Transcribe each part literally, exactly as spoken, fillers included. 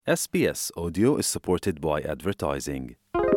S B S Audio is supported by advertising.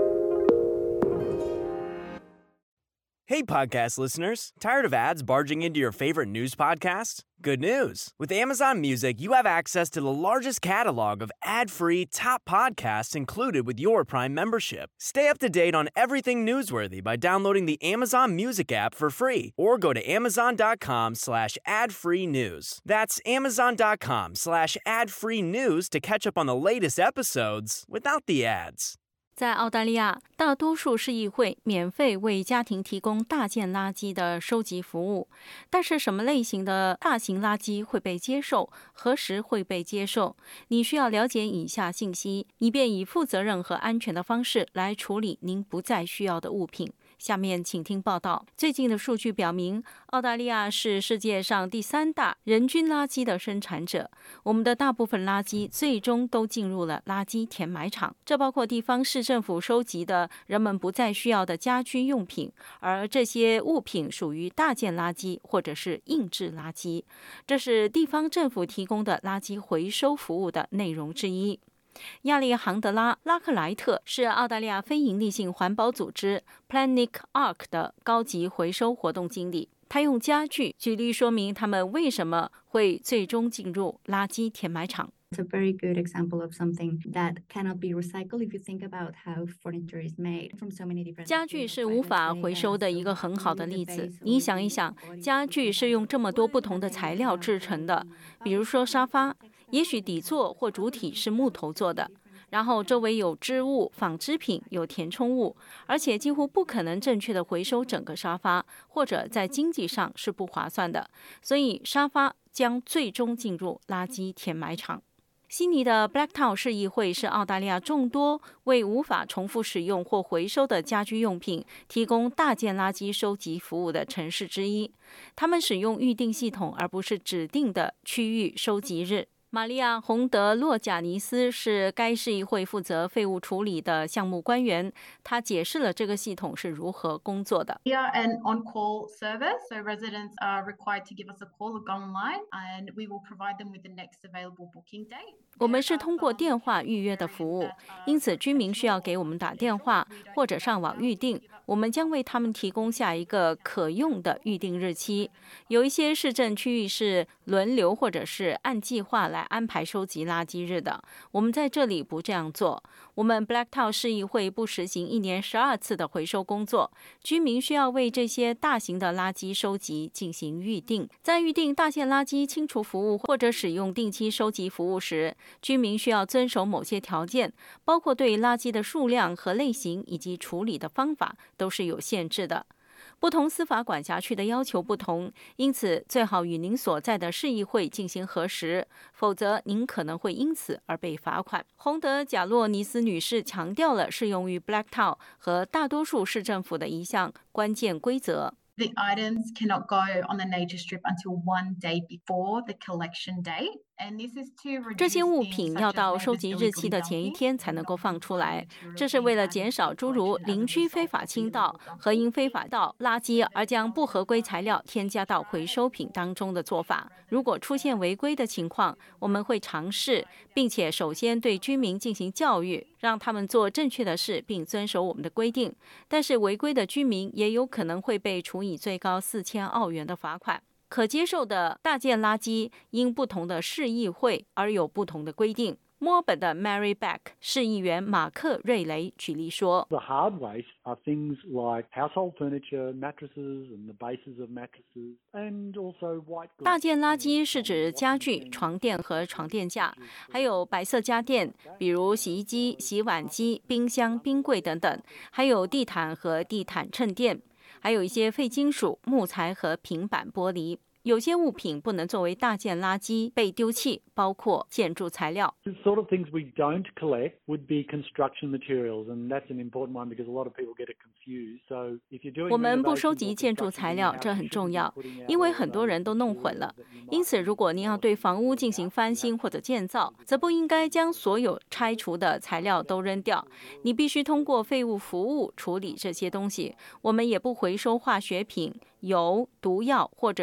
Hey, podcast listeners. Tired of ads barging into your favorite news podcasts? Good news. With Amazon Music, you have access to the largest catalog of ad-free top podcasts included with your Prime membership. Stay up to date on everything newsworthy by downloading the Amazon Music app for free or go to amazon.com slash ad-free news. That's amazon.com slash ad-free news to catch up on the latest episodes without the ads. 在澳大利亚，大多数市议会免费为家庭提供大件垃圾的收集服务，但是什么类型的大型垃圾会被接受，何时会被接受，你需要了解以下信息，以便以负责任和安全的方式来处理您不再需要的物品。下面请听报道。最近的数据表明，澳大利亚是世界上第三大人均垃圾的生产者。我们的大部分垃圾最终都进入了垃圾填埋场，这包括地方市政府收集的人们不再需要的家居用品，而这些物品属于大件垃圾或者是硬质垃圾。这是地方政府提供的垃圾回收服务的内容之一。亚历杭德拉·拉克莱特是澳大利亚非营利性环保组织 Planet Ark 的高级回收活动经理。他用家具举例说明他们为什么会最终进入垃圾填埋场。 It's a very good example of something that cannot be recycled if you think about how furniture is made from so many different. 家具是无法回收的一个很好的例子。你想一想，家具是用这么多不同的材料制成的，比如说沙发，也许底座或主体是木头做的，然后周围有织物、纺织品、有填充物，而且几乎不可能正确的回收整个沙发，或者在经济上是不划算的，所以沙发将最终进入垃圾填埋场。悉尼的 Blacktown 市议会是澳大利亚众多为无法重复使用或回收的家居用品提供大件垃圾收集服务的城市之一。他们使用预定系统，而不是指定的区域收集日。玛利亚·洪德洛贾尼斯是该市议会负责废物处理的项目官员，他解释了这个系统是如何工作的。 We are an on-call service, so residents are required to give us a call or go online, and we will provide them with the next available booking date. 我们是通过电话预约的服务，因此居民需要给我们打电话或者上网预订，我们将为他们提供下一个可用的预订日期。有一些市政区域是轮流或者是按计划来安排收集垃圾日的，我们在这里不这样做。我们 Blacktown 市议会不实行一年十二次的回收工作，居民需要为这些大型的垃圾收集进行预定。在预定大件垃圾清除服务或者使用定期收集服务时，居民需要遵守某些条件，包括对垃圾的数量和类型以及处理的方法都是有限制的。不同司法管辖区的要求不同，因此最好与您所在的市议会进行核实，否则您可能会因此而被罚款。洪德贾洛尼斯女士强调了适用于 Blacktown 和大多数市政府的一项关键规则。 The items cannot go on the nature strip until one day before the collection date. 这些物品要到收集日期的前一天才能够放出来，这是为了减少诸如邻居非法倾倒和因非法倒垃圾而将不合规材料添加到回收品当中的做法。如果出现违规的情况，我们会尝试，并且首先对居民进行教育，让他们做正确的事并遵守我们的规定。但是违规的居民也有可能会被处以最高四千澳元的罚款。可接受的大件垃圾因不同的市议会而有不同的规定。墨尔本的 Mary Beck 市议员马克·瑞雷举例说 The hard waste are things like household furniture, mattresses and the bases of mattresses, and also white goods. 大件垃圾是指家具、床垫和床垫架，还有白色家电，比如洗衣机、洗碗机、冰箱、冰柜等等，还有地毯和地毯衬垫，还有一些废金属、木材和平板玻璃。有些物品不能作为大件垃圾被丢弃，包括建筑材料。 The sort of things we don't collect would be construction materials, and that's an important one because a lot of people get it confused. So if you're doing 我们不收集建筑材料，这很重要，因为很多人都弄混了。因此，如果您要对房屋进行翻新或者建造，则不应该将所有拆除的材料都扔掉。你必须通过废物服务处理这些东西。我们也不回收化学品、油、毒药或者是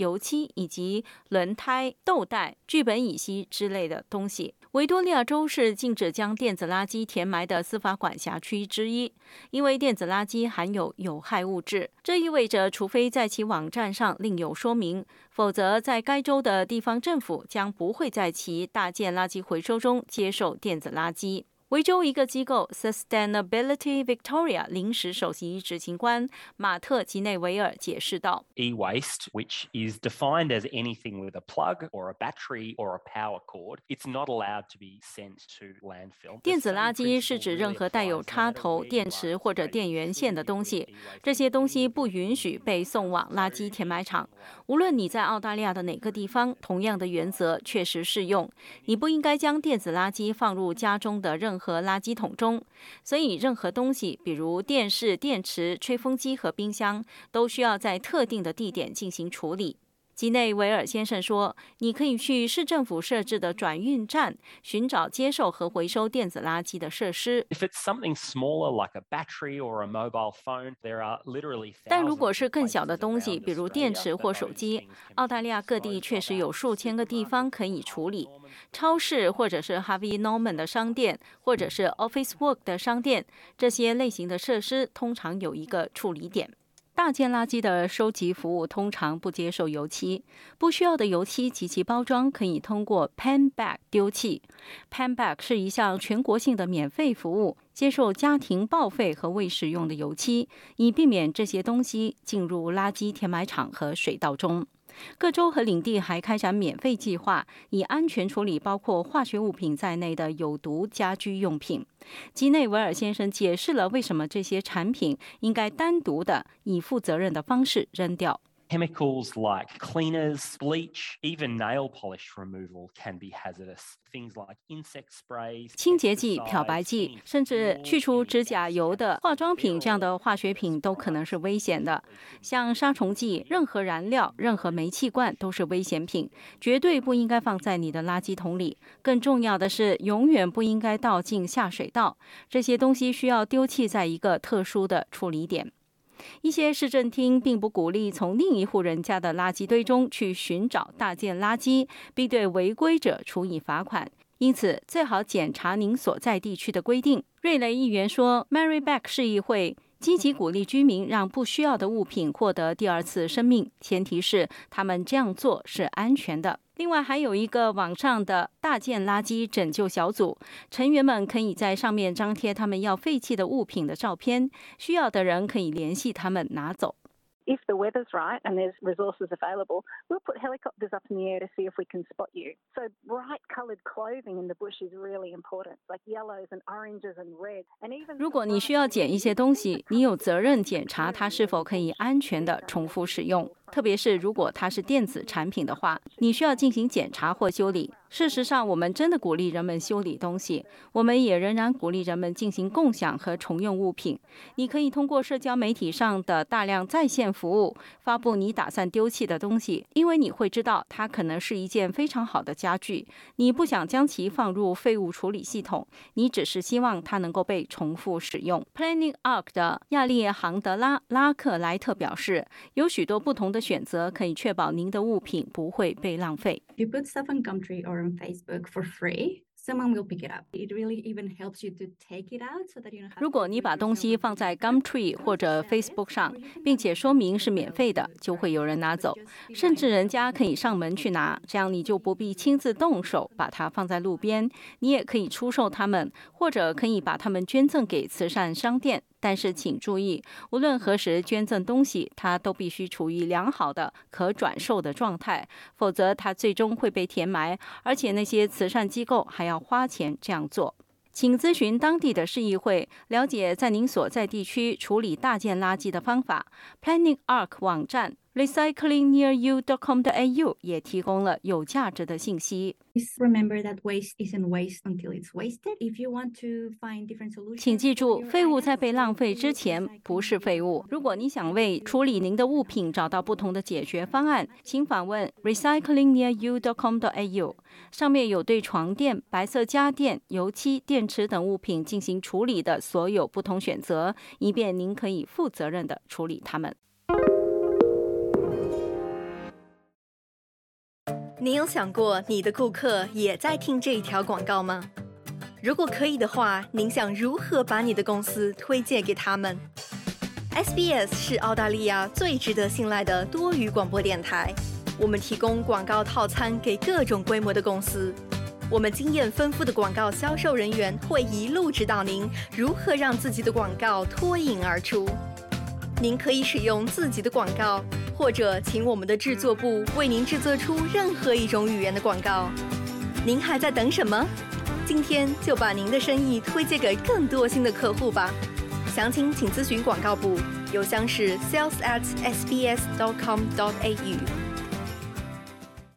油漆以及轮胎、豆袋、聚苯乙烯之类的东西。维多利亚州是禁止将电子垃圾填埋的司法管辖区之一，因为电子垃圾含有有害物质。这意味着，除非在其网站上另有说明，否则在该州的地方政府将不会在其大件垃圾回收中接受电子垃圾。维州一个机构 Sustainability Victoria 临时首席执行官马特·吉内维尔解释道 E-waste, which is defined as anything with a plug or a battery or a power cord, it's not allowed to be sent to landfill. 电子垃圾是指任何带有插头、电池或者电源线的东西，这些东西不允许被送往垃圾填埋场。无论你在澳大利亚的哪个地方，同样的原则确实适用。你不应该将电子垃圾放入家中的任何和垃圾桶中，所以任何东西，比如电视、电池、吹风机和冰箱，都需要在特定的地点进行处理。吉内维尔先生说，你可以去市政府设置的转运站寻找接受和回收电子垃圾的设施。 If it's something smaller like a battery or a mobile phone, there are literally 但如果是更小的东西，比如电池或手机，澳大利亚各地确实有数千个地方可以处理。超市或者是 Harvey Norman 的商店，或者是 Officeworks 的商店，这些类型的设施通常有一个处理点。大件垃圾的收集服务通常不接受油漆，不需要的油漆及其包装可以通过 Pan Bag 丢弃。Pan Bag 是一项全国性的免费服务，接受家庭报废和未使用的油漆，以避免这些东西进入垃圾填埋场和水道中。各州和领地还开展免费计划，以安全处理包括化学物品在内的有毒家居用品。吉内维尔先生解释了为什么这些产品应该单独的以负责任的方式扔掉。 Chemicals like cleaners, bleach, even nail polish removal can be hazardous. Things like insect sprays, 清洁剂、漂白剂，甚至去除指甲油的化妆品这样的化学品都可能是危险的。像杀虫剂、任何燃料、任何煤气罐都是危险品，绝对不应该放在你的垃圾桶里。更重要的是，永远不应该倒进下水道。这些东西需要丢弃在一个特殊的处理点。一些市政厅并不鼓励从另一户人家的垃圾堆中去寻找大件垃圾，并对违规者处以罚款。因此，最好检查您所在地区的规定。瑞雷议员说 ，Marybeck 市议会积极鼓励居民让不需要的物品获得第二次生命，前提是他们这样做是安全的。另外，还有一个网上的大件垃圾拯救小组，成员们可以在上面张贴他们要废弃的物品的照片，需要的人可以联系他们拿走。 If the weather's right and there's resources available, we'll put helicopters up in the air to see if we can spot you. So bright coloured clothing in the bush is really important, like yellows and oranges and red. And even 如果你需要捡一些东西，你有责任检查它是否可以安全的重复使用。特别是如果它是电子产品的话，你需要进行检查或修理。事实上，我们真的鼓励人们修理东西，我们也仍然鼓励人们进行共享和重用物品。你可以通过社交媒体上的大量在线服务发布你打算丢弃的东西，因为你会知道它可能是一件非常好的家具，你不想将其放入废物处理系统，你只是希望它能够被重复使用。Planning Arc 的亚利杭德拉·拉克莱特表示，有许多不同的选择可以确保您的物品不会被浪费。 If you put stuff on Gumtree or on Facebook for free, someone will pick it up. It really even helps you to take it out so that you don't have to. 如果你把东西放在 Gumtree 或者 Facebook 上，并且说明是免费的，就会有人拿走，甚至人家可以上门去拿，这样你就不必亲自动手把它放在路边。你也可以出售它们，或者可以把它们捐赠给慈善商店。但是请注意，无论何时捐赠东西，它都必须处于良好的可转售的状态，否则它最终会被填埋，而且那些慈善机构还要花钱这样做。请咨询当地的市议会，了解在您所在地区处理大件垃圾的方法。Planning Arc 网站 recycling near you dot com dot a u 也提供了有价值的信息。 Please remember that waste isn't waste until it's wasted. If you want to find different solutions, 请记住，废物在被浪费之前不是废物。如果你想为处理您的物品找到不同的解决方案，请访问 recycling near you dot com dot a u， 上面有对床垫、白色家电、油漆、电池等物品进行处理的所有不同选择，以便您可以负责任地处理它们。 你有想过你的顾客也在听这一条广告吗？如果可以的话，您想如何把你的公司推荐给他们？ S B S 是澳大利亚最值得信赖的多语广播电台，我们提供广告套餐给各种规模的公司。我们经验丰富的广告销售人员会一路指导您如何让自己的广告脱颖而出。您可以使用自己的广告，或者请我们的制作部为您制作出任何一种语言的广告。您还在等什么？今天就把您的生意推荐给更多新的客户吧。详情请咨询广告部，邮箱是 sales at s b s dot com dot a u。